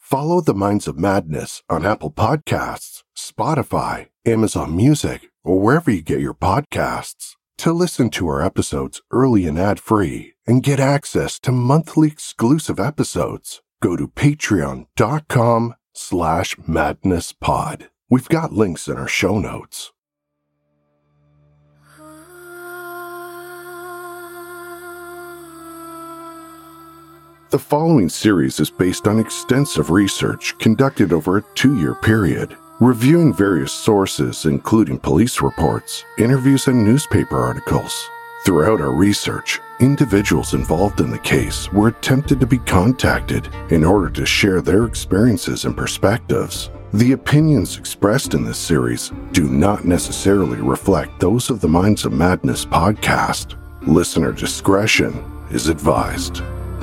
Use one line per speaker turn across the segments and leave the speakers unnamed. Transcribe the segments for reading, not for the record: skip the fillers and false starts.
Follow The Minds of Madness on Apple Podcasts, Spotify, Amazon Music, or wherever you get your podcasts. To listen to our episodes early and ad-free and get access to monthly exclusive episodes, go to patreon.com/madnesspod. We've got links in our show notes. The following series is based on extensive research conducted over a 2-year period, reviewing various sources including police reports, interviews, and newspaper articles. Throughout our research, individuals involved in the case were attempted to be contacted in order to share their experiences and perspectives. The opinions expressed in this series do not necessarily reflect those of the Minds of Madness podcast. Listener discretion is advised.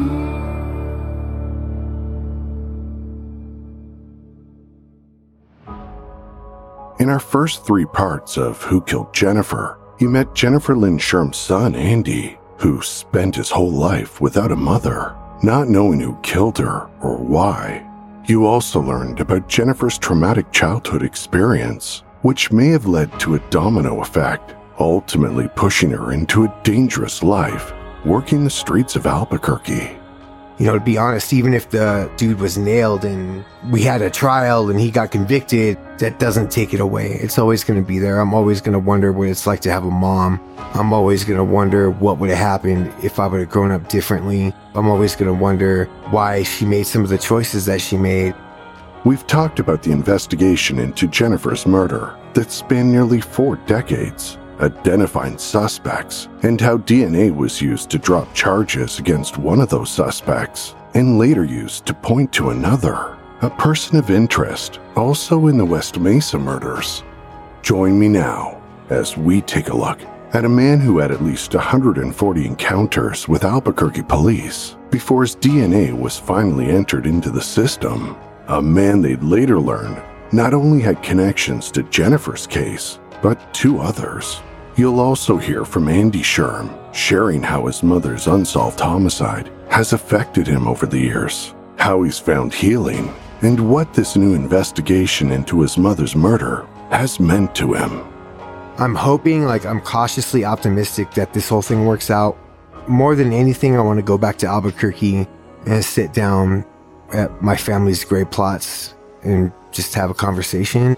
In our first 3 parts of Who Killed Jennifer, you met Jennifer Lynn Sherm's son, Andy, who spent his whole life without a mother, not knowing who killed her or why. You also learned about Jennifer's traumatic childhood experience, which may have led to a domino effect, ultimately pushing her into a dangerous life, working the streets of Albuquerque.
You know, to be honest, even if the dude was nailed and we had a trial and he got convicted, that doesn't take it away. It's always going to be there. I'm always going to wonder what it's like to have a mom. I'm always going to wonder what would have happened if I would have grown up differently. I'm always going to wonder why she made some of the choices that she made.
We've talked about the investigation into Jennifer's murder that spanned nearly 4 decades, identifying suspects, and how DNA was used to drop charges against one of those suspects, and later used to point to another, a person of interest, also in the West Mesa murders. Join me now as we take a look at a man who had at least 140 encounters with Albuquerque police before his DNA was finally entered into the system, a man they'd later learn not only had connections to Jennifer's case, but 2 others. You'll also hear from Andy Sherm, sharing how his mother's unsolved homicide has affected him over the years, how he's found healing, and what this new investigation into his mother's murder has meant to him.
I'm hoping, I'm cautiously optimistic that this whole thing works out. More than anything, I want to go back to Albuquerque and sit down at my family's grave plots and just have a conversation.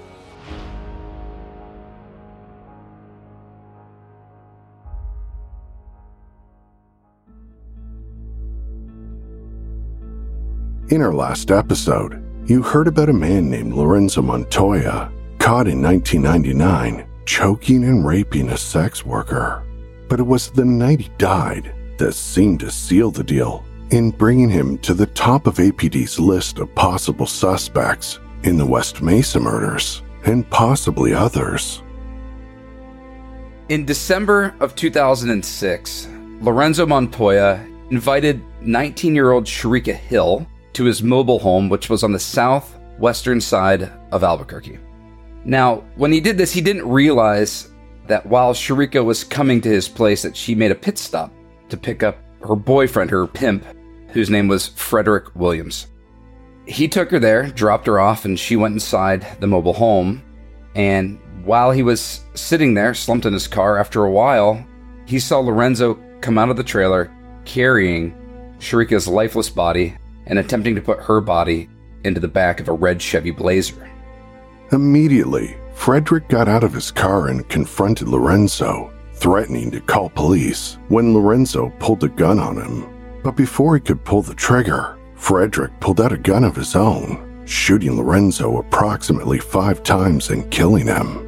In our last episode, you heard about a man named Lorenzo Montoya, caught in 1999, choking and raping a sex worker. But it was the night he died that seemed to seal the deal in bringing him to the top of APD's list of possible suspects in the West Mesa murders, and possibly others.
In December of 2006, Lorenzo Montoya invited 19-year-old Sharika Hill to his mobile home, which was on the southwestern side of Albuquerque. Now, when he did this, he didn't realize that while Sharika was coming to his place, that she made a pit stop to pick up her boyfriend, her pimp, whose name was Frederick Williams. He took her there, dropped her off, and she went inside the mobile home. And while he was sitting there, slumped in his car, after a while, he saw Lorenzo come out of the trailer carrying Sharika's lifeless body and attempting to put her body into the back of a red Chevy Blazer.
Immediately, Frederick got out of his car and confronted Lorenzo, threatening to call police when Lorenzo pulled a gun on him. But before he could pull the trigger, Frederick pulled out a gun of his own, shooting Lorenzo approximately 5 times and killing him.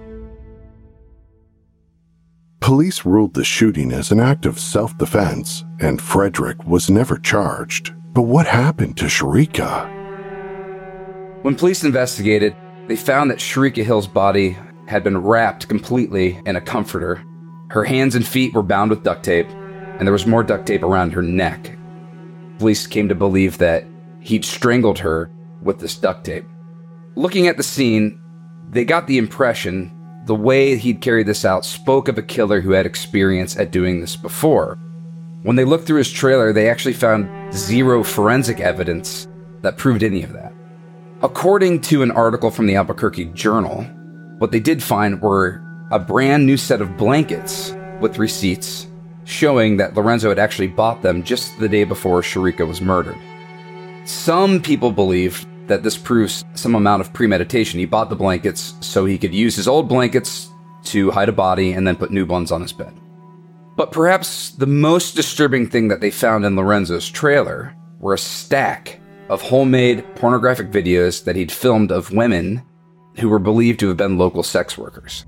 Police ruled the shooting as an act of self-defense, and Frederick was never charged. But what happened to Sharika?
When police investigated, they found that Sharika Hill's body had been wrapped completely in a comforter. Her hands and feet were bound with duct tape, and there was more duct tape around her neck. Police came to believe that he'd strangled her with this duct tape. Looking at the scene, they got the impression the way he'd carried this out spoke of a killer who had experience at doing this before. When they looked through his trailer, they actually found 0 forensic evidence that proved any of that. According to an article from the Albuquerque Journal, what they did find were a brand new set of blankets with receipts showing that Lorenzo had actually bought them just the day before Sharika was murdered. Some people believe that this proves some amount of premeditation. He bought the blankets so he could use his old blankets to hide a body and then put new ones on his bed. But perhaps the most disturbing thing that they found in Lorenzo's trailer were a stack of homemade pornographic videos that he'd filmed of women who were believed to have been local sex workers.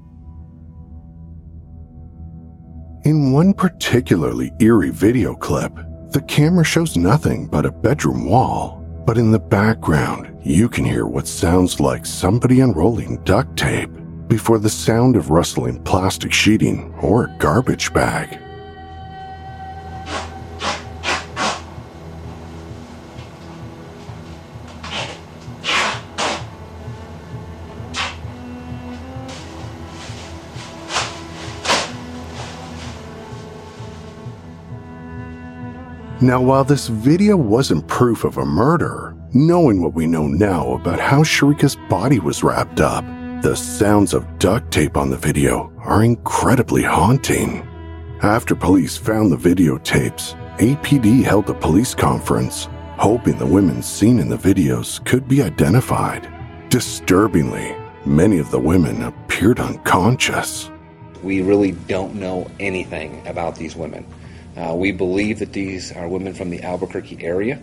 In one particularly eerie video clip, the camera shows nothing but a bedroom wall, but in the background, you can hear what sounds like somebody unrolling duct tape before the sound of rustling plastic sheeting or a garbage bag. Now, while this video wasn't proof of a murder, knowing what we know now about how Sharika's body was wrapped up, the sounds of duct tape on the video are incredibly haunting. After police found the videotapes, APD held a police conference, hoping the women seen in the videos could be identified. Disturbingly, many of the women appeared unconscious.
We really don't know anything about these women. We believe that these are women from the Albuquerque area.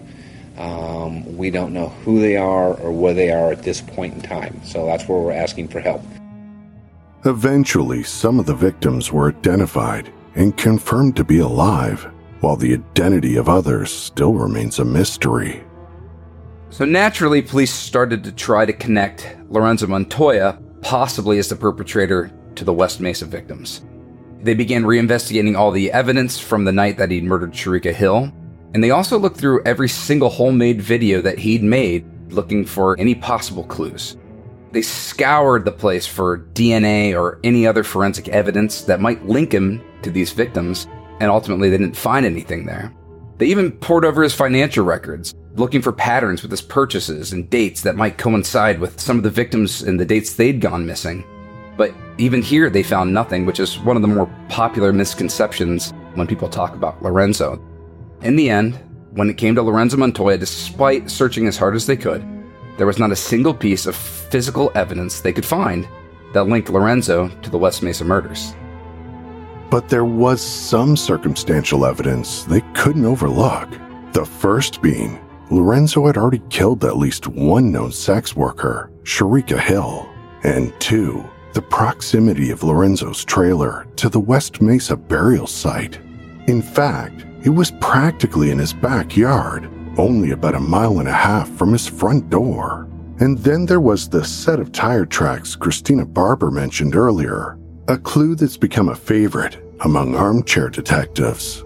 We don't know who they are or where they are at this point in time, so that's where we're asking for help.
Eventually, some of the victims were identified and confirmed to be alive, while the identity of others still remains a mystery.
So naturally, police started to try to connect Lorenzo Montoya, possibly as the perpetrator, to the West Mesa victims. They began reinvestigating all the evidence from the night that he'd murdered Sharika Hill, and they also looked through every single homemade video that he'd made, looking for any possible clues. They scoured the place for DNA or any other forensic evidence that might link him to these victims, and ultimately they didn't find anything there. They even pored over his financial records, looking for patterns with his purchases and dates that might coincide with some of the victims and the dates they'd gone missing. But even here, they found nothing, which is one of the more popular misconceptions when people talk about Lorenzo. In the end, when it came to Lorenzo Montoya, despite searching as hard as they could, there was not a single piece of physical evidence they could find that linked Lorenzo to the West Mesa murders.
But there was some circumstantial evidence they couldn't overlook. The first being, Lorenzo had already killed at least one known sex worker, Sharika Hill, and two, the proximity of Lorenzo's trailer to the West Mesa burial site. In fact, it was practically in his backyard, only about 1.5 miles from his front door. And then there was the set of tire tracks Christina Barber mentioned earlier, a clue that's become a favorite among armchair detectives.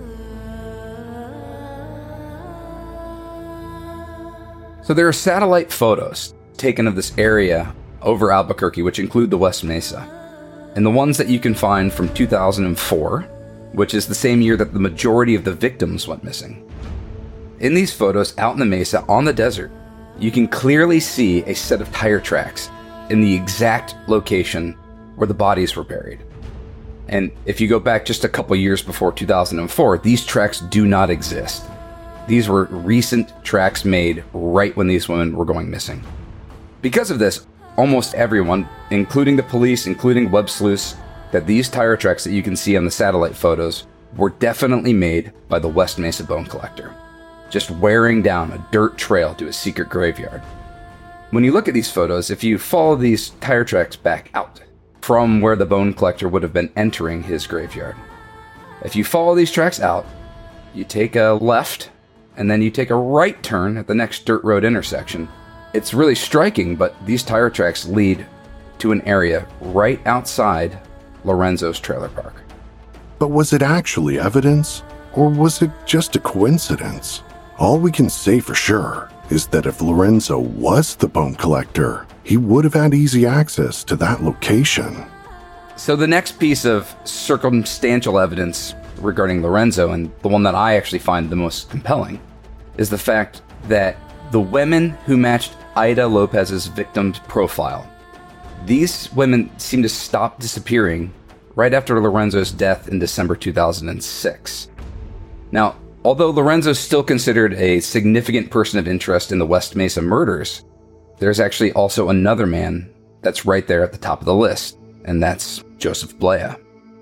So there are satellite photos taken of this area over Albuquerque, which include the West Mesa, and the ones that you can find from 2004, which is the same year that the majority of the victims went missing. In these photos out in the mesa on the desert, you can clearly see a set of tire tracks in the exact location where the bodies were buried. And if you go back just a couple years before 2004, these tracks do not exist. These were recent tracks made right when these women were going missing. Because of this, almost everyone, including the police, including web sleuths, that these tire tracks that you can see on the satellite photos were definitely made by the West Mesa bone collector, just wearing down a dirt trail to a secret graveyard. When you look at these photos, if you follow these tire tracks back out from where the bone collector would have been entering his graveyard, if you follow these tracks out, you take a left, and then you take a right turn at the next dirt road intersection. It's really striking, but these tire tracks lead to an area right outside Lorenzo's trailer park.
But was it actually evidence, or was it just a coincidence? All we can say for sure is that if Lorenzo was the bone collector, he would have had easy access to that location.
So the next piece of circumstantial evidence regarding Lorenzo, and the one that I actually find the most compelling, is the fact that the women who matched Ida Lopez's victim's profile. These women seemed to stop disappearing right after Lorenzo's death in December 2006. Now, although Lorenzo's still considered a significant person of interest in the West Mesa murders, there's actually also another man that's right there at the top of the list, and that's Joseph Blea.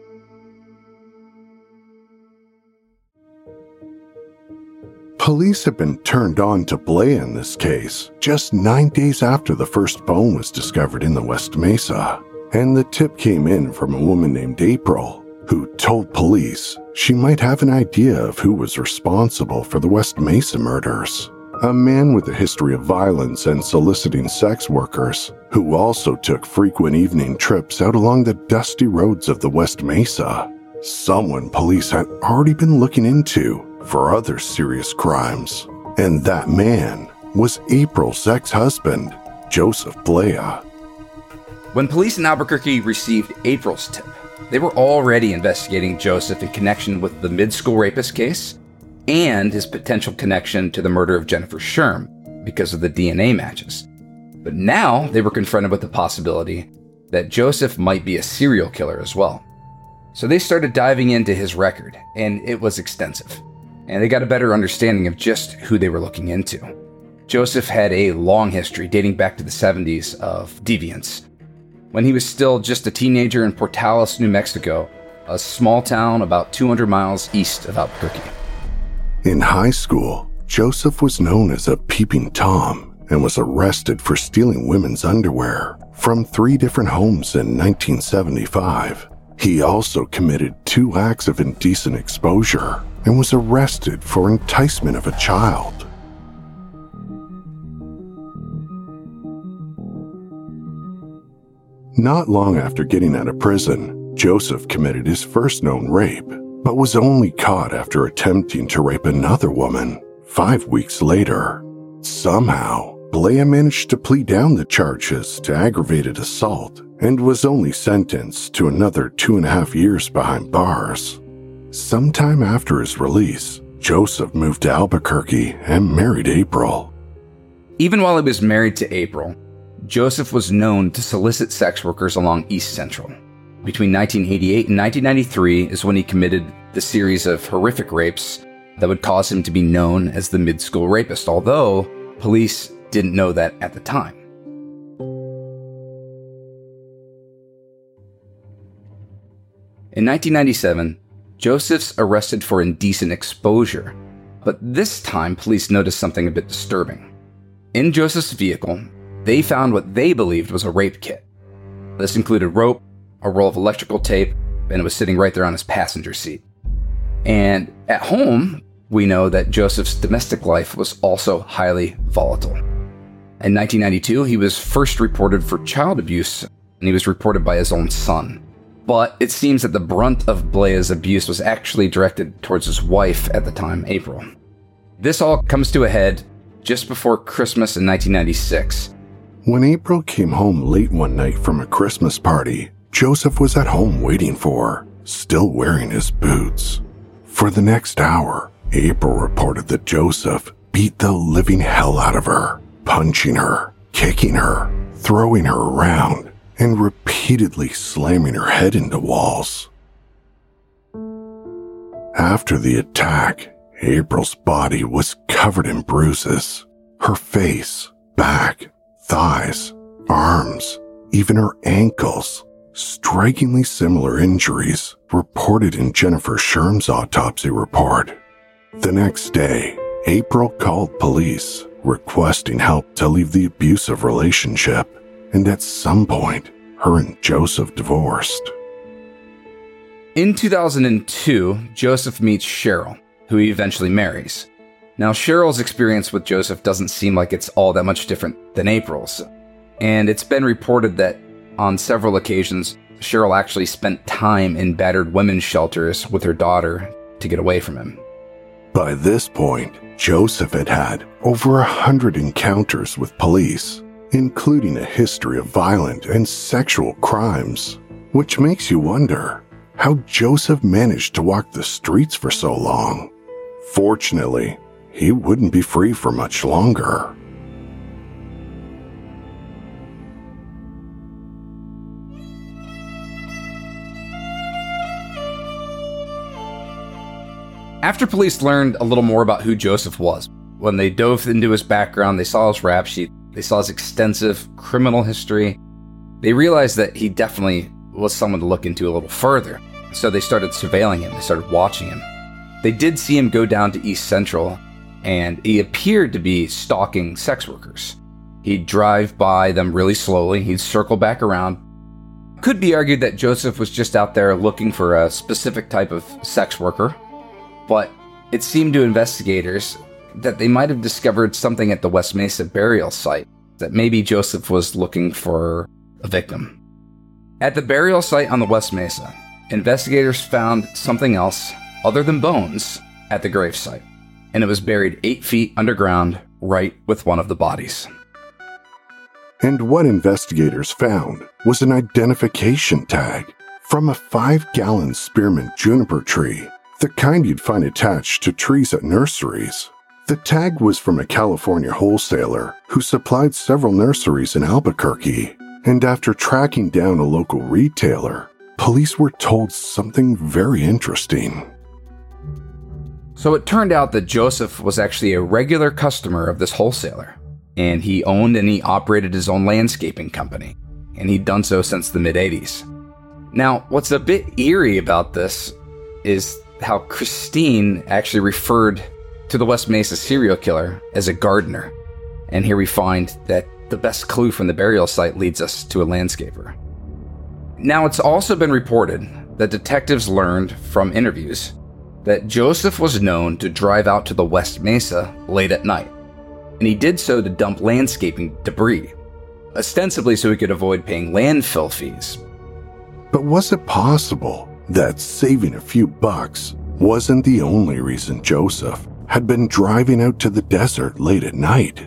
Police have been turned on to Blea in this case just 9 days after the first bone was discovered in the West Mesa, and the tip came in from a woman named April, who told police she might have an idea of who was responsible for the West Mesa murders. A man with a history of violence and soliciting sex workers, who also took frequent evening trips out along the dusty roads of the West Mesa. Someone police had already been looking into for other serious crimes. And that man was April's ex-husband, Joseph Blea.
When police in Albuquerque received April's tip, they were already investigating Joseph in connection with the mid-school rapist case and his potential connection to the murder of Jennifer Sherm because of the DNA matches. But now they were confronted with the possibility that Joseph might be a serial killer as well. So they started diving into his record, and it was extensive. And they got a better understanding of just who they were looking into. Joseph had a long history dating back to the 70s of deviance. When he was still just a teenager in Portales, New Mexico, a small town about 200 miles east of Albuquerque.
In high school, Joseph was known as a peeping Tom and was arrested for stealing women's underwear from 3 different homes in 1975. He also committed 2 acts of indecent exposure and was arrested for enticement of a child. Not long after getting out of prison, Joseph committed his first known rape, but was only caught after attempting to rape another woman 5 weeks later. Somehow, Blea managed to plead down the charges to aggravated assault and was only sentenced to another 2.5 years behind bars. Sometime after his release, Joseph moved to Albuquerque and married April.
Even while he was married to April, Joseph was known to solicit sex workers along East Central. Between 1988 and 1993 is when he committed the series of horrific rapes that would cause him to be known as the mid-school rapist, although police didn't know that at the time. In 1997, Joseph's arrested for indecent exposure, but this time police noticed something a bit disturbing. In Joseph's vehicle, they found what they believed was a rape kit. This included rope, a roll of electrical tape, and it was sitting right there on his passenger seat. And at home, we know that Joseph's domestic life was also highly volatile. In 1992, he was first reported for child abuse, and he was reported by his own son. But it seems that the brunt of Blea's abuse was actually directed towards his wife at the time, April. This all comes to a head just before Christmas in 1996.
When April came home late one night from a Christmas party, Joseph was at home waiting for her, still wearing his boots. For the next hour, April reported that Joseph beat the living hell out of her, punching her, kicking her, throwing her around, and repeatedly slamming her head into walls. After the attack, April's body was covered in bruises. Her face, back, thighs, arms, even her ankles. Strikingly similar injuries reported in Jennifer Sherm's autopsy report. The next day, April called police, requesting help to leave the abusive relationship, and at some point, her and Joseph divorced.
In 2002, Joseph meets Cheryl, who he eventually marries. Now, Cheryl's experience with Joseph doesn't seem like it's all that much different than April's, and it's been reported that on several occasions, Cheryl actually spent time in battered women's shelters with her daughter to get away from him.
By this point, Joseph had had over 100 encounters with police, including a history of violent and sexual crimes, which makes you wonder how Joseph managed to walk the streets for so long. Fortunately, he wouldn't be free for much longer.
After police learned a little more about who Joseph was, when they dove into his background, they saw his rap sheet, they saw his extensive criminal history, they realized that he definitely was someone to look into a little further. So they started surveilling him, they started watching him. They did see him go down to East Central, and he appeared to be stalking sex workers. He'd drive by them really slowly, he'd circle back around. Could be argued that Joseph was just out there looking for a specific type of sex worker, but it seemed to investigators that they might have discovered something at the West Mesa burial site, that maybe Joseph was looking for a victim. At the burial site on the West Mesa, investigators found something else other than bones at the gravesite, and it was buried 8 feet underground right with one of the bodies.
And what investigators found was an identification tag from a 5-gallon spearmint juniper tree, the kind you'd find attached to trees at nurseries. The tag was from a California wholesaler who supplied several nurseries in Albuquerque, and after tracking down a local retailer, police were told something very interesting.
So it turned out that Joseph was actually a regular customer of this wholesaler, and he owned and he operated his own landscaping company, and he'd done so since the mid-'80s. Now, what's a bit eerie about this is how Christine actually referred to the West Mesa serial killer as a gardener. And here we find that the best clue from the burial site leads us to a landscaper. Now, it's also been reported that detectives learned from interviews that Joseph was known to drive out to the West Mesa late at night, and he did so to dump landscaping debris, ostensibly so he could avoid paying landfill fees.
But was it possible that saving a few bucks wasn't the only reason Joseph had been driving out to the desert late at night?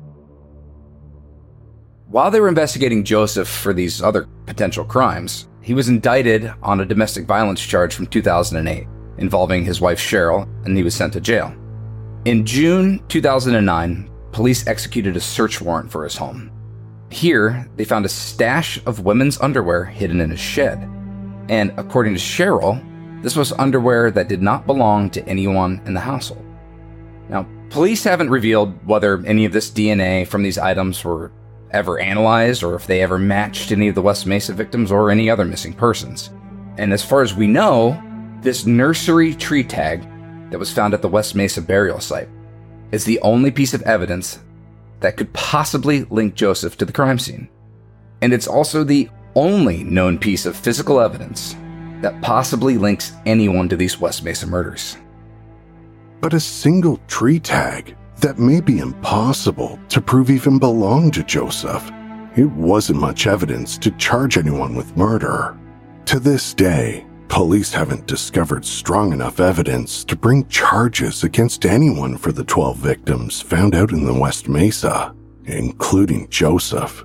While they were investigating Joseph for these other potential crimes, he was indicted on a domestic violence charge from 2008 involving his wife Cheryl, and he was sent to jail. In June 2009, police executed a search warrant for his home. Here, they found a stash of women's underwear hidden in his shed. And according to Cheryl, this was underwear that did not belong to anyone in the household. Now, police haven't revealed whether any of this DNA from these items were ever analyzed or if they ever matched any of the West Mesa victims or any other missing persons. And as far as we know, this nursery tree tag that was found at the West Mesa burial site is the only piece of evidence that could possibly link Joseph to the crime scene. And it's also the only known piece of physical evidence that possibly links anyone to these West Mesa murders.
But a single tree tag that may be impossible to prove even belonged to Joseph. It wasn't much evidence to charge anyone with murder. To this day, police haven't discovered strong enough evidence to bring charges against anyone for the 12 victims found out in the West Mesa, including Joseph.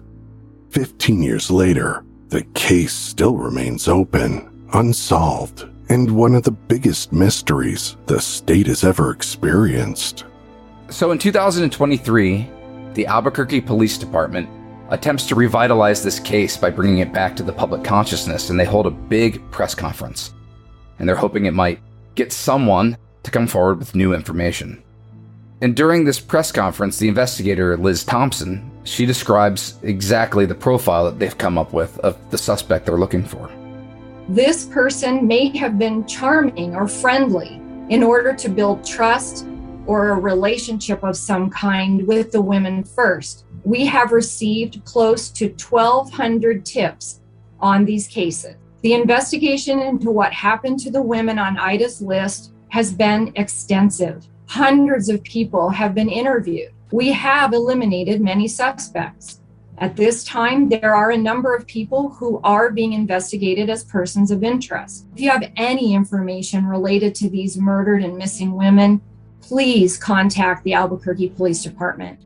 15 years later, the case still remains open, unsolved, and one of the biggest mysteries the state has ever experienced.
So in 2023, the Albuquerque Police Department attempts to revitalize this case by bringing it back to the public consciousness, and they hold a big press conference. And they're hoping it might get someone to come forward with new information. And during this press conference, the investigator, Liz Thompson, she describes exactly the profile that they've come up with of the suspect they're looking for.
This person may have been charming or friendly in order to build trust or a relationship of some kind with the women first. We have received close to 1,200 tips on these cases. The investigation into what happened to the women on Ida's list has been extensive. Hundreds of people have been interviewed. We have eliminated many suspects. At this time, there are a number of people who are being investigated as persons of interest. If you have any information related to these murdered and missing women, please contact the Albuquerque Police Department.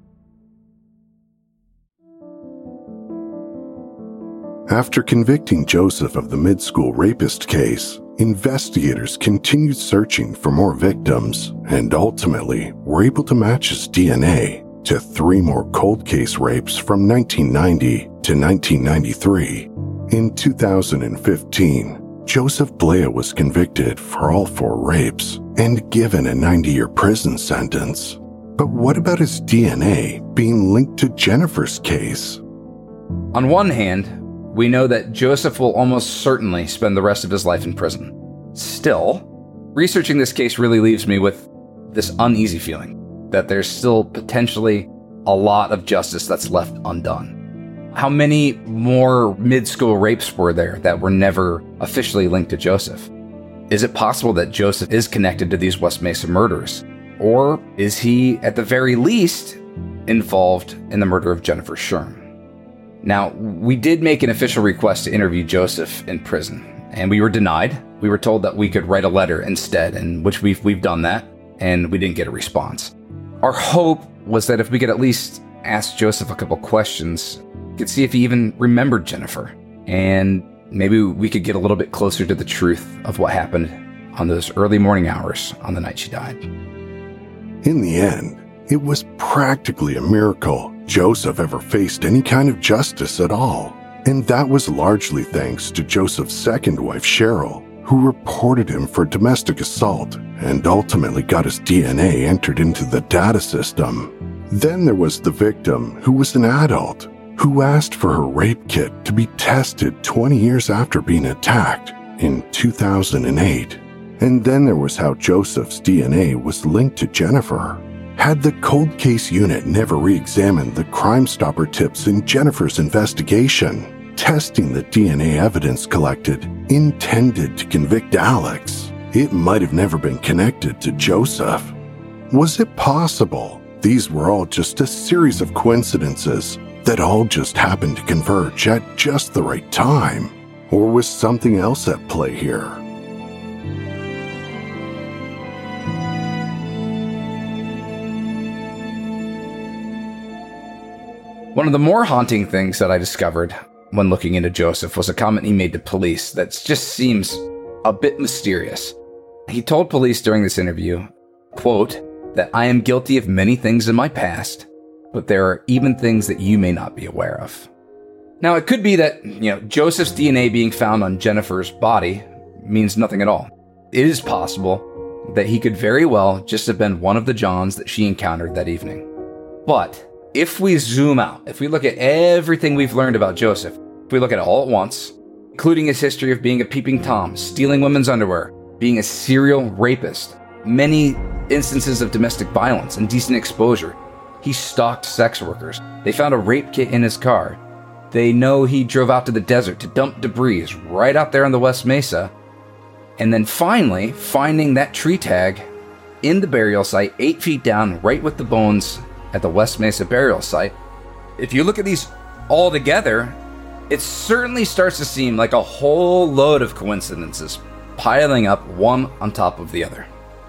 After convicting Joseph of the mid-school rapist case, investigators continued searching for more victims and ultimately were able to match his DNA to 3 more cold case rapes from 1990 to 1993. In 2015, Joseph Blea was convicted for all 4 rapes and given a 90-year prison sentence. But what about his DNA being linked to Jennifer's case?
On one hand, we know that Joseph will almost certainly spend the rest of his life in prison. Still, researching this case really leaves me with this uneasy feeling that there's still potentially a lot of justice that's left undone. How many more mid-school rapes were there that were never officially linked to Joseph? Is it possible that Joseph is connected to these West Mesa murders? Or is he, at the very least, involved in the murder of Jennifer Sherm? Now, we did make an official request to interview Joseph in prison, and we were denied. We were told that we could write a letter instead, and which we've done that, and we didn't get a response. Our hope was that if we could at least ask Joseph a couple questions, we could see if he even remembered Jennifer, and maybe we could get a little bit closer to the truth of what happened on those early morning hours on the night she died.
In the end, it was practically a miracle Joseph ever faced any kind of justice at all. And that was largely thanks to Joseph's second wife, Cheryl, who reported him for domestic assault and ultimately got his DNA entered into the data system. Then there was the victim, who was an adult, who asked for her rape kit to be tested 20 years after being attacked in 2008. And then there was how Joseph's DNA was linked to Jennifer. Had the cold case unit never re-examined the Crime Stopper tips in Jennifer's investigation, testing the DNA evidence collected intended to convict Alex, it might have never been connected to Joseph. Was it possible these were all just a series of coincidences that all just happened to converge at just the right time? Or was something else at play here?
One of the more haunting things that I discovered when looking into Joseph was a comment he made to police that just seems a bit mysterious. He told police during this interview, quote, that I am guilty of many things in my past, but there are even things that you may not be aware of. Now, it could be that, Joseph's DNA being found on Jennifer's body means nothing at all. It is possible that he could very well just have been one of the Johns that she encountered that evening. But if we zoom out, if we look at everything we've learned about Joseph, if we look at it all at once, including his history of being a peeping Tom, stealing women's underwear, being a serial rapist, many instances of domestic violence, indecent exposure, he stalked sex workers. They found a rape kit in his car. They know he drove out to the desert to dump debris right out there on the West Mesa. And then finally, finding that tree tag in the burial site, 8 feet down, right with the bones at the West Mesa burial site. If you look at these all together, it certainly starts to seem like a whole load of coincidences piling up one on top of the other.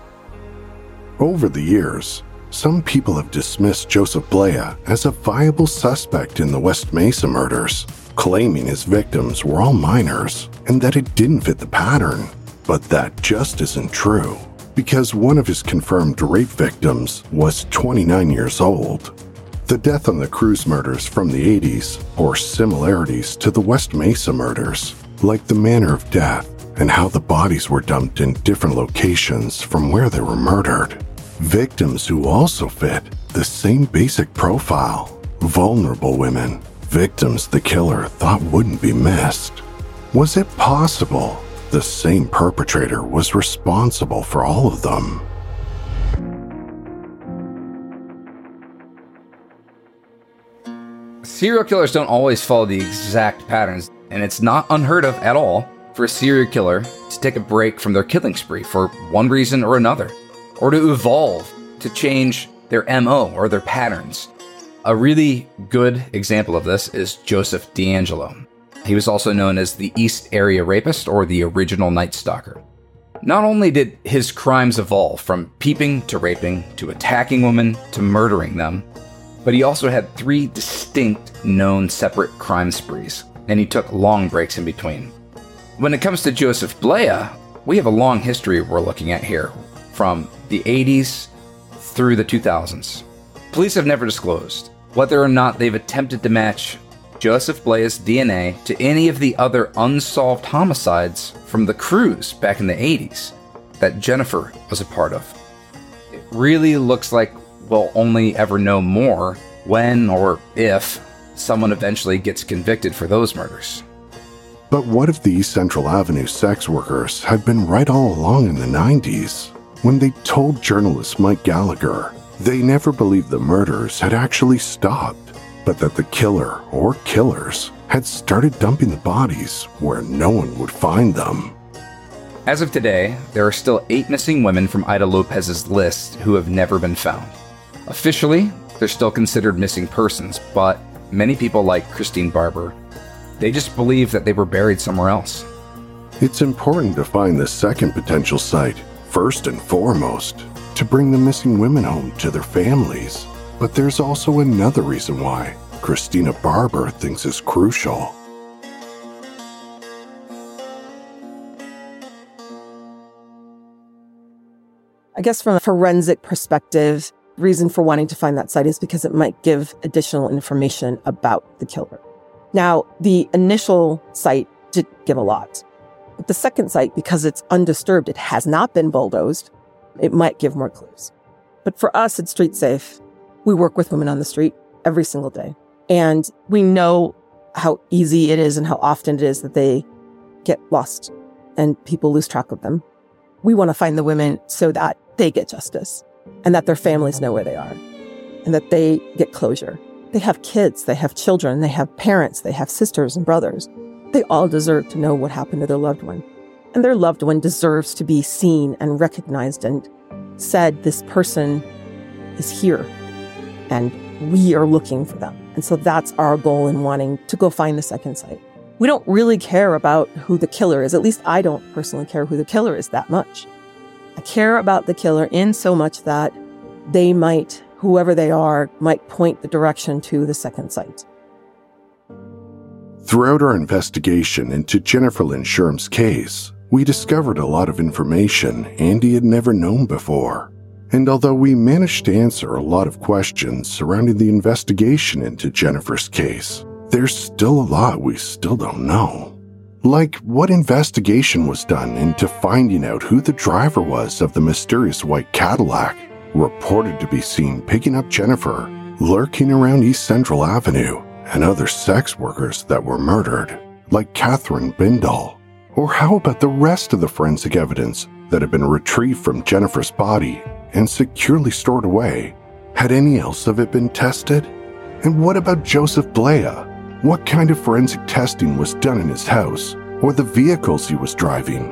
Over the years, some people have dismissed Joseph Blea as a viable suspect in the West Mesa murders, claiming his victims were all minors and that it didn't fit the pattern. But that just isn't true, because one of his confirmed rape victims was 29 years old. The death on the Cruz murders from the 80s bore similarities to the West Mesa murders, like the manner of death and how the bodies were dumped in different locations from where they were murdered. Victims who also fit the same basic profile: vulnerable women, victims the killer thought wouldn't be missed. Was it possible the same perpetrator was responsible for all of them?
Serial killers don't always follow the exact patterns, and it's not unheard of at all for a serial killer to take a break from their killing spree for one reason or another, or to evolve, to change their MO or their patterns. A really good example of this is Joseph DeAngelo. He was also known as the East Area Rapist or the original Night Stalker. Not only did his crimes evolve from peeping to raping to attacking women to murdering them, but he also had 3 distinct known separate crime sprees, and he took long breaks in between. When it comes to Joseph Blea, we have a long history we're looking at here, from the 80s through the 2000s. Police have never disclosed whether or not they've attempted to match Joseph Blaya's DNA to any of the other unsolved homicides from the cruise back in the 80s that Jennifer was a part of. It really looks like we'll only ever know more when or if someone eventually gets convicted for those murders.
But what if the East Central Avenue sex workers had been right all along in the 90s? When they told journalist Mike Gallagher they never believed the murders had actually stopped, but that the killer or killers had started dumping the bodies where no one would find them.
As of today, there are still 8 missing women from Ida Lopez's list who have never been found. Officially, they're still considered missing persons, but many people like Christine Barber, they just believe that they were buried somewhere else.
It's important to find the second potential site, first and foremost, to bring the missing women home to their families. But there's also another reason why Christina Barber thinks is crucial.
I guess from a forensic perspective, the reason for wanting to find that site is because it might give additional information about the killer. Now, the initial site did give a lot. But the second site, because it's undisturbed, it has not been bulldozed, it might give more clues. But for us at Street Safe, we work with women on the street every single day. And we know how easy it is and how often it is that they get lost and people lose track of them. We want to find the women so that they get justice and that their families know where they are and that they get closure. They have kids, they have children, they have parents, they have sisters and brothers. They all deserve to know what happened to their loved one. And their loved one deserves to be seen and recognized and said, this person is here and we are looking for them. And so that's our goal in wanting to go find the second site. We don't really care about who the killer is. At least I don't personally care who the killer is that much. I care about the killer in so much that they might, whoever they are, might point the direction to the second site.
Throughout our investigation into Jennifer Lynn Sherm's case, we discovered a lot of information Andy had never known before. And although we managed to answer a lot of questions surrounding the investigation into Jennifer's case, there's still a lot we still don't know. Like what investigation was done into finding out who the driver was of the mysterious white Cadillac, reported to be seen picking up Jennifer, lurking around East Central Avenue, and other sex workers that were murdered, like Catherine Bindall. Or how about the rest of the forensic evidence that had been retrieved from Jennifer's body and securely stored away? Had any else of it been tested? And what about Joseph Blaya? What kind of forensic testing was done in his house or the vehicles he was driving?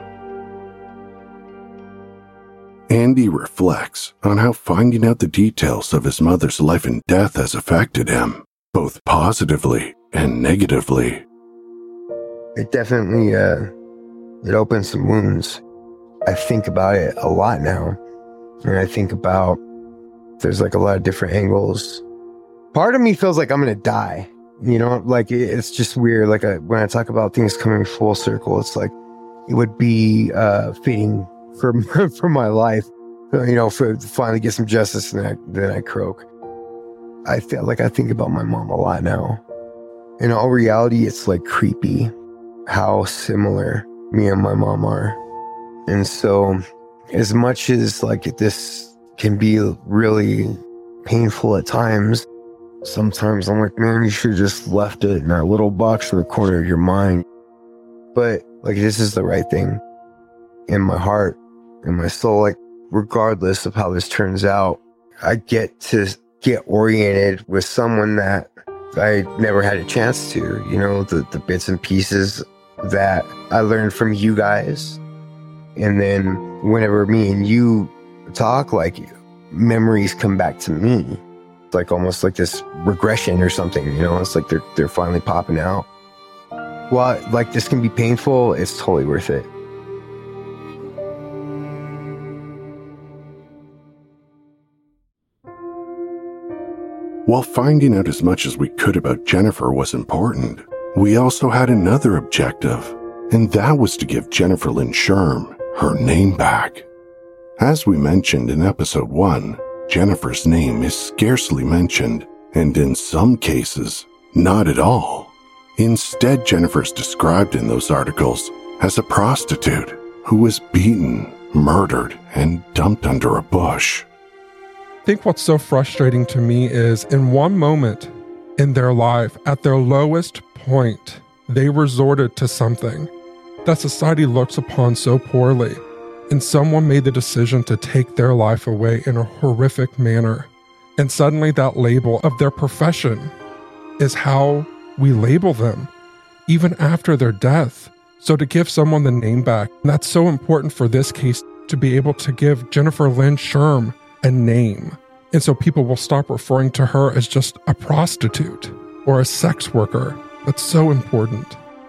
Andy reflects on how finding out the details of his mother's life and death has affected him, both positively and negatively.
It definitely, it opened some wounds. I think about it a lot now. And I think about, there's like a lot of different angles. Part of me feels like I'm going to die. You know, like it's just weird. Like when I talk about things coming full circle, it's like it would be fitting for my life, you know, for to finally get some justice and then I croak. I feel like I think about my mom a lot now. In all reality, it's like creepy how similar me and my mom are. And so as much as like this can be really painful at times, sometimes I'm like, man, you should have just left it in that little box in the corner of your mind. But like, this is the right thing in my heart, in my soul. Like, regardless of how this turns out, I get to get oriented with someone that I never had a chance to, you know, the bits and pieces that I learned from you guys. And then whenever me and you talk, like memories come back to me. It's like almost like this regression or something, you know, it's like they're finally popping out. While like this can be painful, it's totally worth it.
While finding out as much as we could about Jennifer was important, we also had another objective, and that was to give Jennifer Lynn Sherm her name back. As we mentioned in episode 1, Jennifer's name is scarcely mentioned, and in some cases, not at all, Instead, Jennifer's described in those articles as a prostitute who was beaten, murdered, and dumped under a bush.
I think what's so frustrating to me is in one moment in their life, at their lowest point, they resorted to something that society looks upon so poorly, and someone made the decision to take their life away in a horrific manner. And suddenly that label of their profession is how we label them, even after their death. So to give someone the name back, that's so important for this case, to be able to give Jennifer Lynn Sherm a name. And so people will stop referring to her as just a prostitute or a sex worker. That's so important.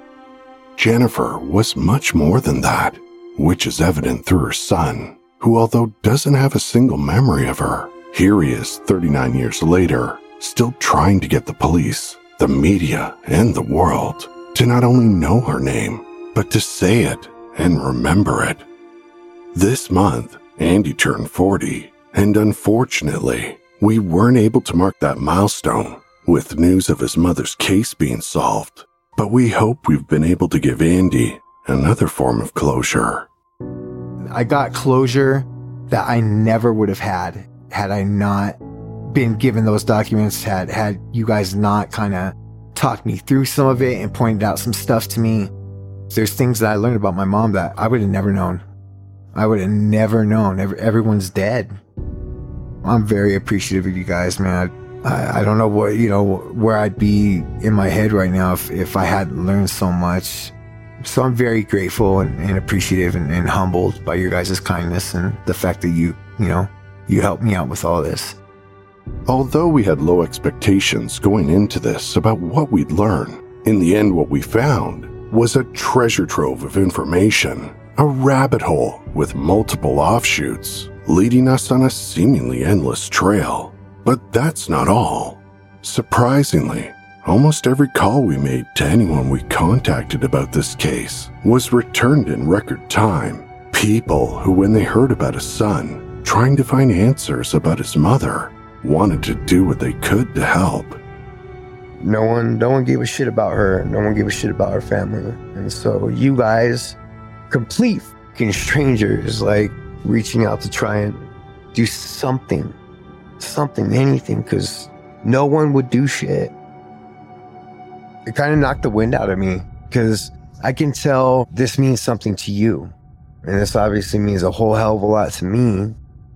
Jennifer was much more than that, which is evident through her son, who, although doesn't have a single memory of her, here he is 39 years later, still trying to get the police, the media, and the world to not only know her name, but to say it and remember it. This month, Andy turned 40, and unfortunately, we weren't able to mark that milestone with news of his mother's case being solved. But we hope we've been able to give Andy another form of closure.
I got closure that I never would have had I not been given those documents, had you guys not kind of talked me through some of it and pointed out some stuff to me. There's things that I learned about my mom that I would have never known. I would have never known. Everyone's dead. I'm very appreciative of you guys, man. I don't know what, where I'd be in my head right now if I hadn't learned so much. So I'm very grateful and appreciative and humbled by your guys' kindness and the fact that you helped me out with all this.
Although we had low expectations going into this about what we'd learn, in the end what we found was a treasure trove of information, a rabbit hole with multiple offshoots, leading us on a seemingly endless trail. But that's not all. Surprisingly, almost every call we made to anyone we contacted about this case was returned in record time. People who, when they heard about his son trying to find answers about his mother, wanted to do what they could to help.
No one gave a shit about her. No one gave a shit about her family. And so you guys, complete fucking strangers, like reaching out to try and do something, anything, because no one would do shit. It kind of knocked the wind out of me, because I can tell this means something to you. And this obviously means a whole hell of a lot to me.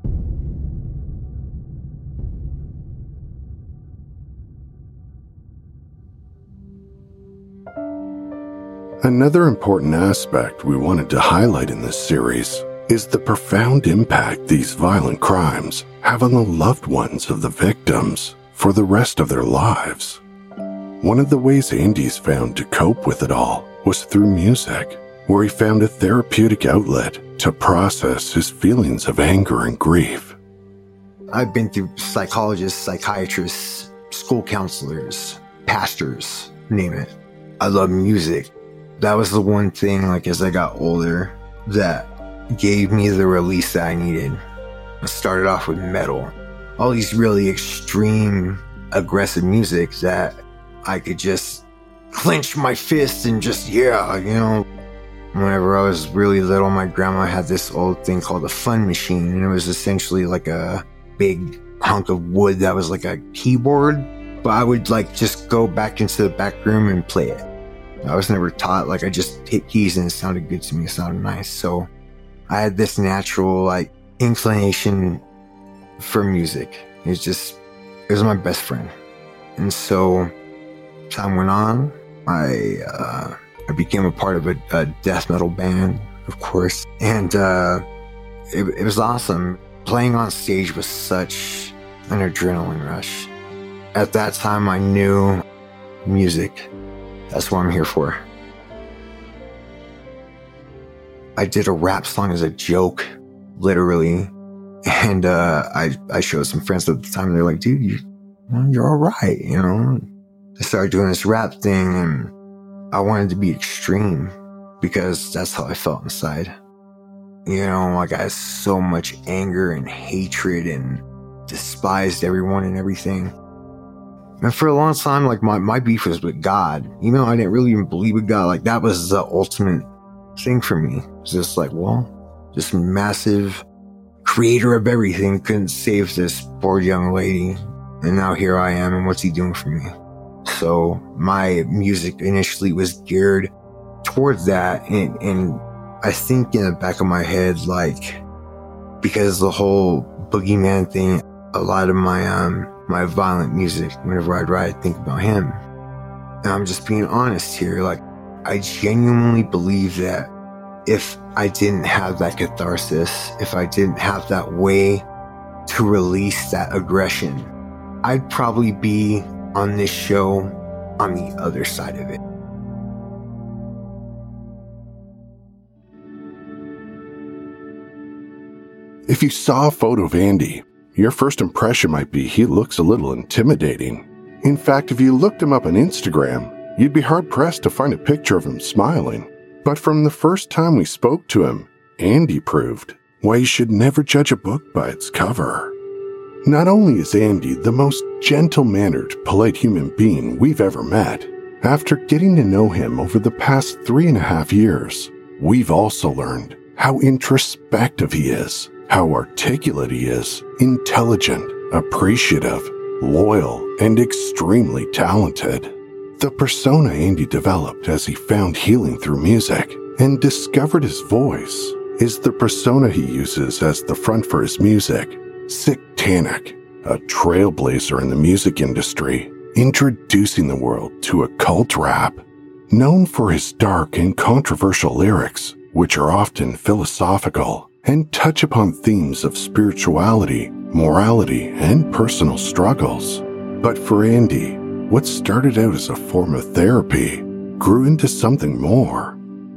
Another important aspect we wanted to highlight in this series is the profound impact these violent crimes have on the loved ones of the victims for the rest of their lives. One of the ways Andy's found to cope with it all was through music, where he found a therapeutic outlet to process his feelings of anger and grief.
I've been through psychologists, psychiatrists, school counselors, pastors, name it. I love music. That was the one thing, as I got older, that gave me the release that I needed. I started off with metal. All these really extreme, aggressive music that I could just clench my fist and just, Whenever I was really little, my grandma had this old thing called a fun machine, and it was essentially like a big hunk of wood that was like a keyboard, but I would just go back into the back room and play it. I was never taught, I just hit keys and it sounded good to me, it sounded nice. So I had this natural inclination for music. It was my best friend. And so time went on, I became a part of a death metal band, of course. And it was awesome. Playing on stage was such an adrenaline rush. At that time, I knew music. That's what I'm here for. I did a rap song as a joke, literally. And I showed some friends at the time, and they're like, dude, you're all right, I started doing this rap thing, and I wanted to be extreme because that's how I felt inside. I had so much anger and hatred and despised everyone and everything. And for a long time, like my beef was with God. You know, I didn't really even believe in God. Like that was the ultimate thing for me. It was just like, well, this massive creator of everything couldn't save this poor young lady. And now here I am, and what's he doing for me? So my music initially was geared towards that. And I think in the back of my head, like, because the whole boogeyman thing, a lot of my violent music, whenever I'd write, I think about him. And I'm just being honest here. Like, I genuinely believe that if I didn't have that catharsis, if I didn't have that way to release that aggression, I'd probably be on this show on the other side of it.
If you saw a photo of Andy, your first impression might be he looks a little intimidating. In fact, if you looked him up on Instagram, you'd be hard-pressed to find a picture of him smiling. But from the first time we spoke to him, Andy proved why you should never judge a book by its cover. Not only is Andy the most gentle-mannered, polite human being we've ever met, after getting to know him over the past 3.5 years, we've also learned how introspective he is, how articulate he is, intelligent, appreciative, loyal, and extremely talented. The persona Andy developed as he found healing through music and discovered his voice is the persona he uses as the front for his music, Sicktanic, a trailblazer in the music industry, introducing the world to occult rap. Known for his dark and controversial lyrics, which are often philosophical and touch upon themes of spirituality, morality, and personal struggles. But for Andy, what started out as a form of therapy grew into something more.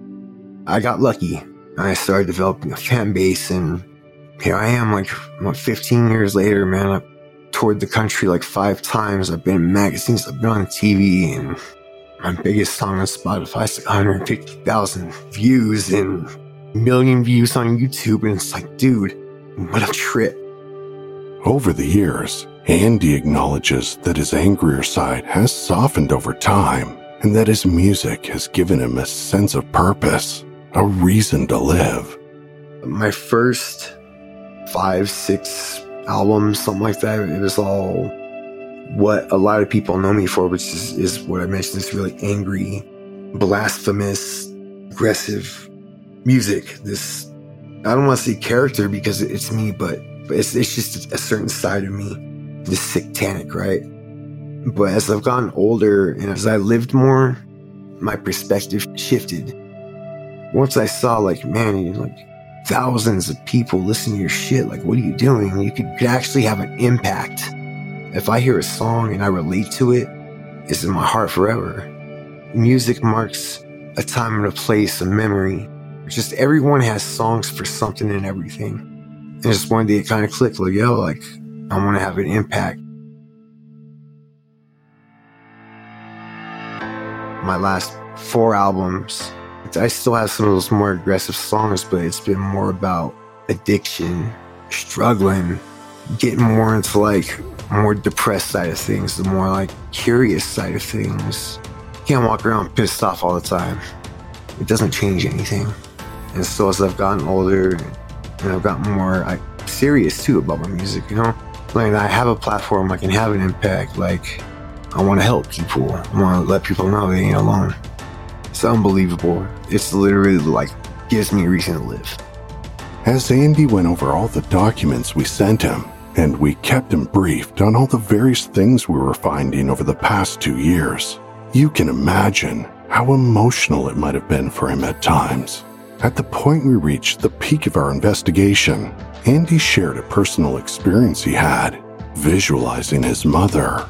I got lucky. I started developing a fan base, and here I am, like, 15 years later, man. I've toured the country like 5 times. I've been in magazines, I've been on TV, and my biggest song on Spotify is like 150,000 views and 1 million views on YouTube. And it's like, dude, what a trip.
Over the years, Andy acknowledges that his angrier side has softened over time and that his music has given him a sense of purpose, a reason to live.
My first 5, 6 albums, something like that, it was all what a lot of people know me for, which is what I mentioned, this really angry, blasphemous, aggressive music. This, I don't want to say character because it's me, but it's just a certain side of me, this Sicktanic, right? But as I've gotten older and as I lived more, my perspective shifted. Once I saw, like, man, like, thousands of people listen to your shit, like, what are you doing? You could actually have an impact. If I hear a song and I relate to it, it's in my heart forever. Music marks a time and a place, a memory. Just everyone has songs for something and everything. And just one day it kind of clicked, like, yo, like, I want to have an impact. My last 4 albums, I still have some of those more aggressive songs, but it's been more about addiction, struggling, getting more into, like, more depressed side of things, the more, like, curious side of things. You can't walk around pissed off all the time. It doesn't change anything. And so as I've gotten older and I've gotten more serious too about my music, you know? Like, I have a platform, I can have an impact. Like, I want to help people. I want to let people know they ain't alone. It's unbelievable. It's literally, like, gives me a reason to live.
As Andy went over all the documents we sent him, and we kept him briefed on all the various things we were finding over the past 2 years, you can imagine how emotional it might have been for him at times. At the point we reached the peak of our investigation, Andy shared a personal experience he had, visualizing his mother.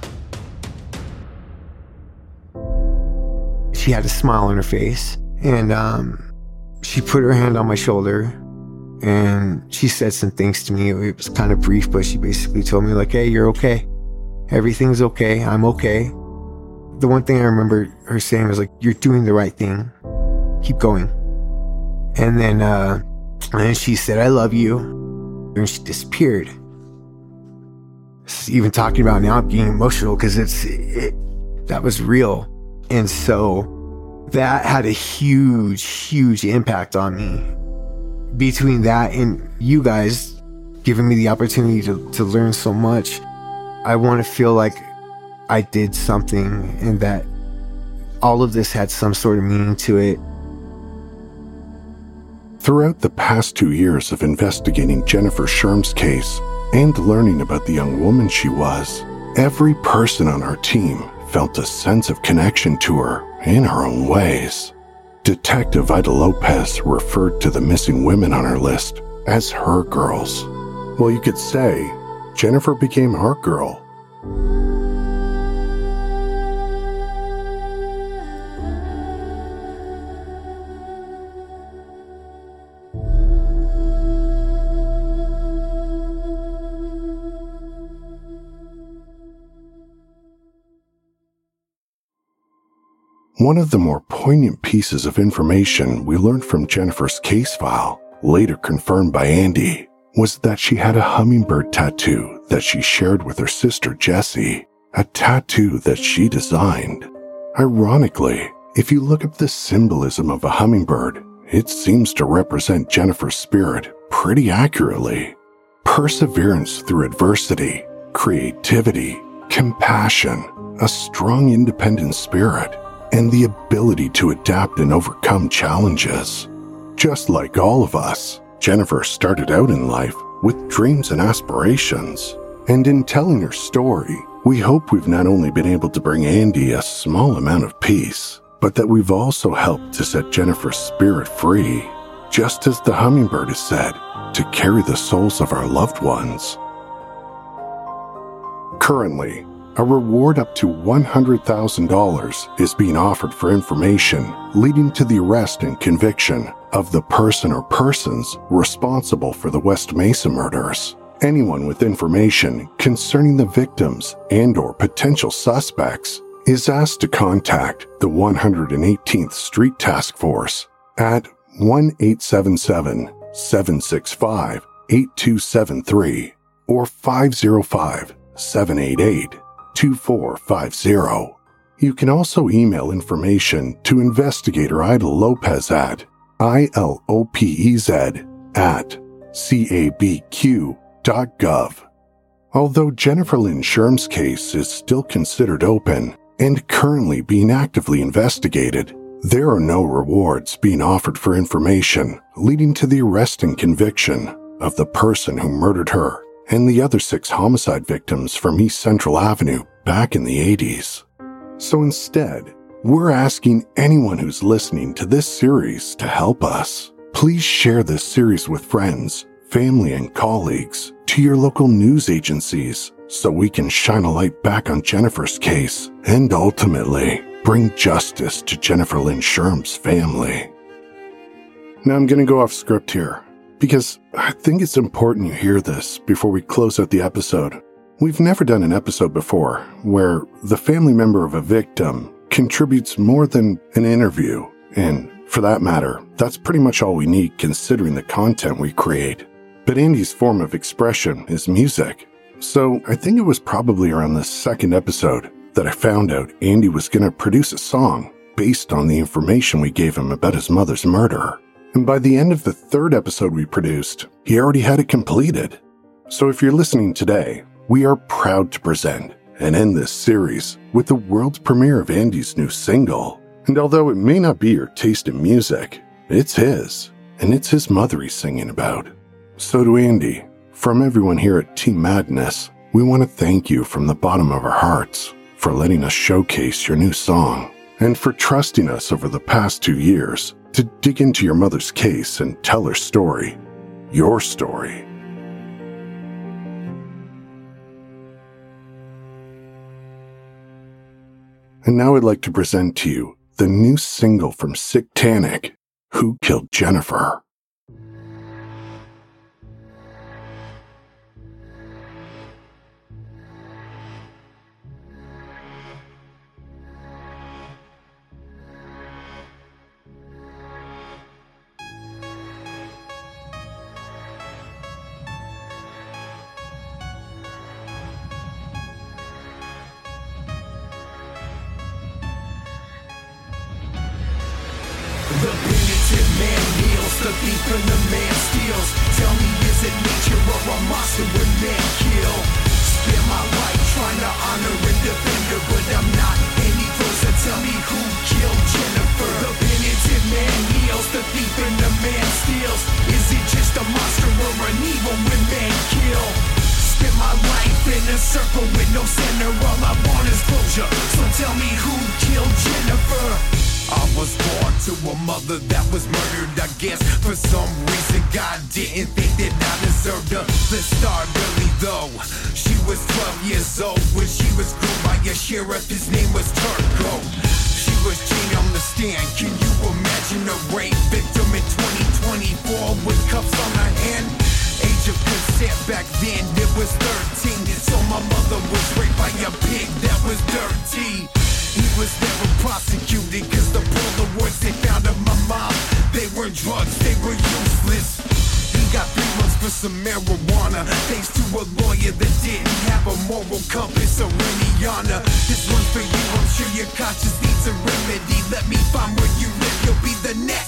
She had a smile on her face, and she put her hand on my shoulder, and she said some things to me. It was kind of brief, but she basically told me, like, hey, you're okay. Everything's okay. I'm okay. The one thing I remember her saying was, like, you're doing the right thing. Keep going. And then she said, I love you. And she disappeared. Even talking about it now, I'm getting emotional because that was real. And so that had a huge impact on me. Between that and you guys giving me the opportunity to learn so much, I want to feel like I did something and that all of this had some sort of meaning to it.
Throughout the past 2 years of investigating Jennifer Sherm's case and learning about the young woman she was, every person on our team felt a sense of connection to her in our own ways. Detective Ida Lopez referred to the missing women on her list as her girls. Well, you could say Jennifer became our girl. One of the more poignant pieces of information we learned from Jennifer's case file, later confirmed by Andy, was that she had a hummingbird tattoo that she shared with her sister Jessie, a tattoo that she designed. Ironically, if you look up the symbolism of a hummingbird, it seems to represent Jennifer's spirit pretty accurately. Perseverance through adversity, creativity, compassion, a strong independent spirit, and the ability to adapt and overcome challenges. Just like all of us, Jennifer started out in life with dreams and aspirations. And in telling her story, we hope we've not only been able to bring Andy a small amount of peace, but that we've also helped to set Jennifer's spirit free, just as the hummingbird is said to carry the souls of our loved ones. Currently, a reward up to $100,000 is being offered for information leading to the arrest and conviction of the person or persons responsible for the West Mesa murders. Anyone with information concerning the victims and/or potential suspects is asked to contact the 118th Street Task Force at 1-877-765-8273 or 505-788-2450. You can also email information to investigator Ida Lopez at ilopez@cabq.gov. Although Jennifer Lynn Sherm's case is still considered open and currently being actively investigated, there are no rewards being offered for information leading to the arrest and conviction of the person who murdered her and the other 6 homicide victims from East Central Avenue back in the 80s. So instead, we're asking anyone who's listening to this series to help us. Please share this series with friends, family, and colleagues, to your local news agencies, so we can shine a light back on Jennifer's case and ultimately bring justice to Jennifer Lynn Sherm's family. Now I'm going to go off script here, because I think it's important you hear this before we close out the episode. We've never done an episode before where the family member of a victim contributes more than an interview, and for that matter, that's pretty much all we need considering the content we create. But Andy's form of expression is music, so I think it was probably around the 2nd episode that I found out Andy was going to produce a song based on the information we gave him about his mother's murder. And by the end of the 3rd episode we produced, he already had it completed. So if you're listening today, we are proud to present and end this series with the world premiere of Andy's new single. And although it may not be your taste in music, it's his, and it's his mother he's singing about. So to Andy, from everyone here at Team Madness, we want to thank you from the bottom of our hearts for letting us showcase your new song, and for trusting us over the past 2 years to dig into your mother's case and tell her story, your story. And now I'd like to present to you the new single from Sicktanic, Who Killed Jennifer?
the thief and the man steals. Tell me, is it nature or a monster when men kill? Spend my life trying to honor and defend her, but I'm not any closer. Tell me who killed Jennifer. The penitent man kneels, the thief and the man steals. Is it just a monster or an evil when men kill? Spend my life in a circle with no center. All I want is closure. So tell me who killed Jennifer. I was born to a mother that was murdered. I guess for some reason God didn't think that I deserved her. Let's start early though. She was 12 years old when she was groomed by a sheriff. His name was Turco. She was chained on the stand. Can you imagine a rape victim in 2024 with cuffs on her hand? Age of consent back then, it was 13. So my mother was raped by a pig that was dirty. He was never prosecuted cause the Polaroids they found of my mom, they weren't drugs, they were useless. He got 3 months for some marijuana, thanks to a lawyer that didn't have a moral compass or any honor. This one's for you, I'm sure your conscience needs a remedy. Let me find where you live, you'll be the next.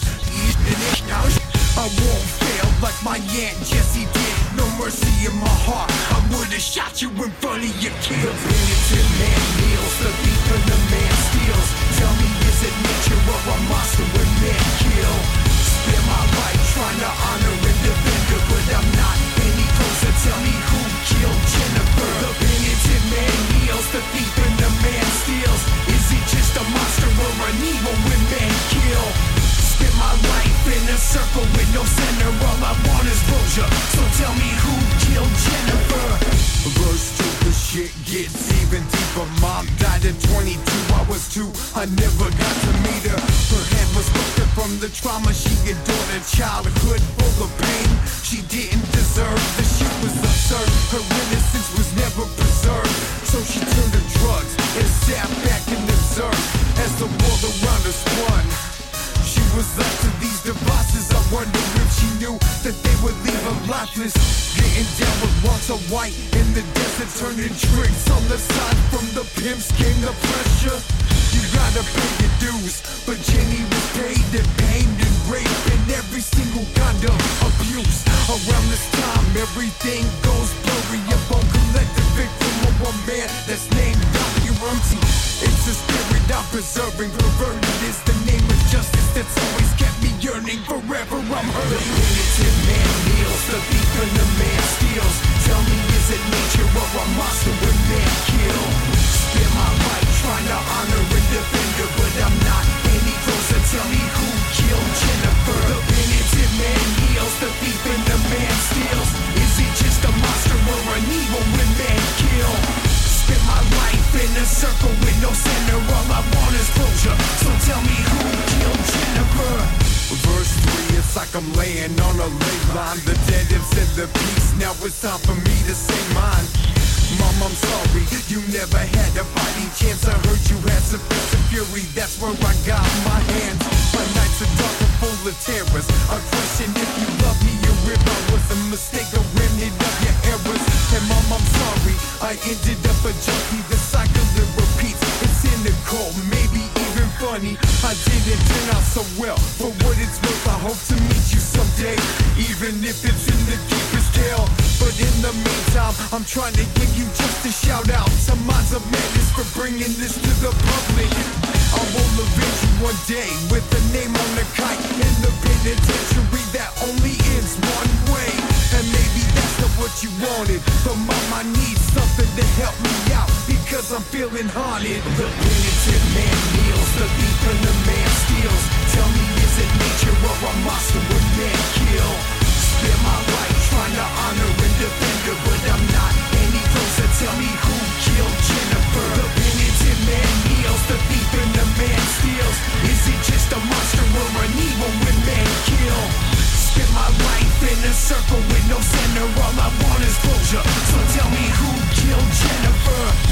I won't fail like my Aunt Jessie did. No mercy in my heart, I would've shot you in front of your kids. The penitent man kneels, the thief and the man steals. Tell me, is it nature or a monster when men kill? Spend my life trying to honor and defend her, but I'm not any closer. Tell me who killed Jennifer. The penitent man kneels, the thief and the man steals. Is it just a monster or an evil when men kill? Spend my life in a circle with no center. All I want is closure. So tell me who killed Jennifer. Verse 2, the shit gets even deeper. Mom died at 22, I was 2. I never got to meet her. Her head was broken from the trauma she endured. A childhood full of pain she didn't deserve. The shit was absurd. Her innocence was never preserved. So she turned to drugs and sat back and observed as the world around her spun. She was left to these devices. I wonder if she knew that they would leave her lifeless. Getting down with Walter White in the desert, turning tricks on the side. From the pimps came the pressure. You gotta pay your dues, but Jenny was paid and pained and raped and every single kind of abuse. Around this time, everything goes blurry. A bone collected victim of a man that's named Dr. Rumsey. It's a spirit I'm preserving. Perverted is the name of justice that's always kept me yearning. Forever I'm hurt. The penitent man kneels, the thief and the man steals. Tell me, is it nature or a monster when men kill? Spend my life trying to honor and defend her, but I'm not any closer. Tell me who killed Jennifer. The penitent man kneels, the thief and the man steals. Is it just a monster or an evil when men kill? Spend my life in a circle with no center. All I want is closure. So tell me who killed Jennifer. Verse 3, it's like I'm laying on a ley line. The dead have said their piece, now it's time for me to say mine. Mom, I'm sorry, you never had a fighting chance. I heard you had sufficient fury, that's where I got my hands. My nights are dark and full of terrors. I question if you love me or if I was a mistake, a remnant of your errors. And Mom, I'm sorry, I ended up a junkie. The cycle it repeats, it's cynical, maybe even funny. I didn't turn out so well, for what it's worth, I hope to meet you someday, even if it's in the deepest hell. But in the meantime, I'm trying to give you just a shout out to Minds of Madness for bringing this to the public. I will avenge you one day with a name on the kite in the penitentiary that only ends one way. And maybe that's not what you wanted, but Mom, I need something to help me out because I'm feeling haunted. The penitent man kneels, the thief and the man steals. Tell me, is it nature or a monster when men kill? Spend my life trying to honor and defend her, but I'm not any closer. Tell me who killed Jennifer. The penitent man kneels, the thief and the man steals. Is it just a monster or an evil when men kill? Spend my life in a circle with no center. All I want is closure. So tell me who killed Jennifer.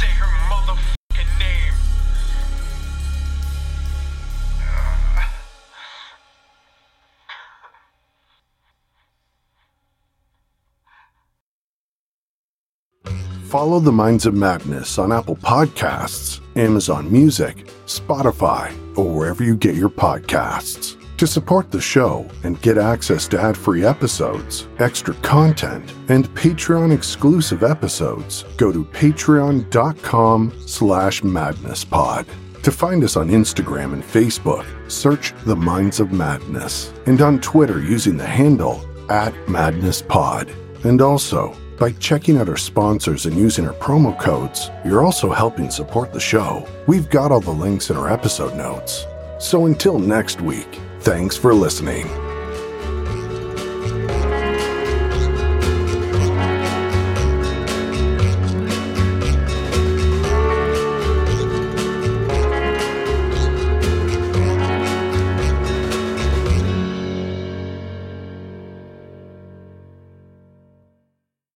say her motherfucking name.
Follow The Minds of Madness on Apple Podcasts, Amazon Music, Spotify, or wherever you get your podcasts. To support the show and get access to ad-free episodes, extra content, and Patreon-exclusive episodes, go to patreon.com/madnesspod. To find us on Instagram and Facebook, search The Minds of Madness, and on Twitter using the handle @MadnessPod. And also, by checking out our sponsors and using our promo codes, you're also helping support the show. We've got all the links in our episode notes. So until next week, thanks for listening.